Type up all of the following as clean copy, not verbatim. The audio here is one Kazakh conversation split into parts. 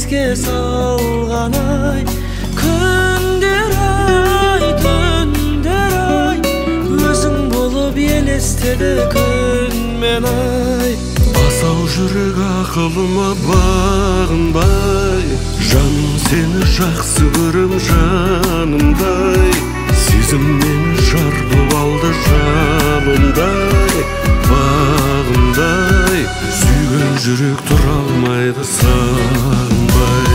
еске салған ай. Күндер ай, түндер ай, өзің болып елестеді күн мен ай. Асау жүрек ақылыма бағынбай, жаным сені жақсы көрем жанымдай. Сезім мені шарпып алды жалындай, бағымдай. Сүйген жүрек тұра алмайды сағынбай.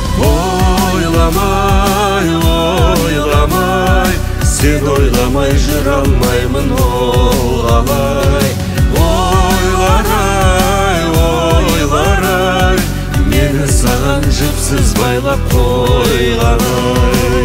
Ойламай, ойламай, сен ойламай жүре алмаймын, ол қалай. Ойлар-ай, мені саған жіпсіз байлап қойған ай.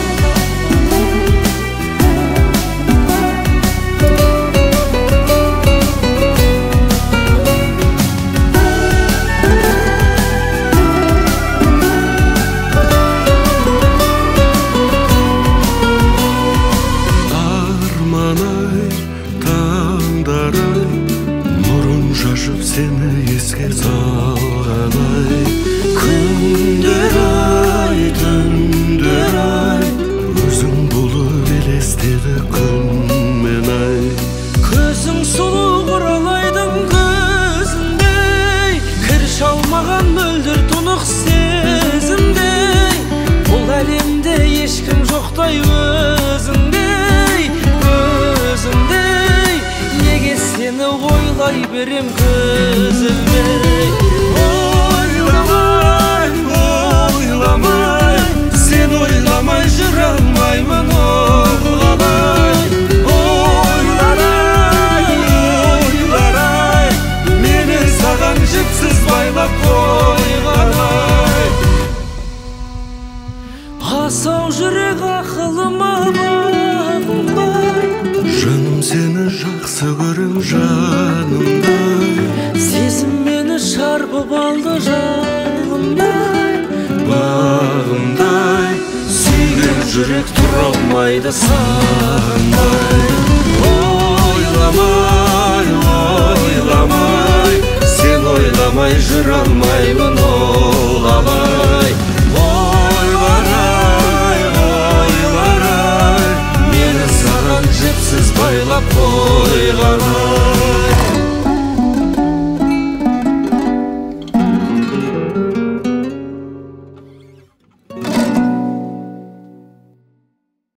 Seni еске салған ай. Күндер ай, түндер ай, өзің болып елестеді күн мен ай. көзің сұлу құралайдың көзіндей, кір шалмаған мөлдір тұнық сезімдей. Бұл әлемде ешкім жоқтай өзіңдей, өзіңдей. Неге сені ойлай берем көзілмей. Ойламай, ойламай, сен ойламай жүре алмаймын, ол қалай. Ойлар-ай, ойлар-ай, мені саған жіпсіз байлап қойған ай. Асау жүрек ақылыма бағынбай, жаным сені жақсы көрем жанымдай. сезім мені шарпып алды жалындай, бағымдай. Сүйген жүрек тұра алмайды сағынбай. Ойламай, ойламай, сен ойламай жүре алмаймын.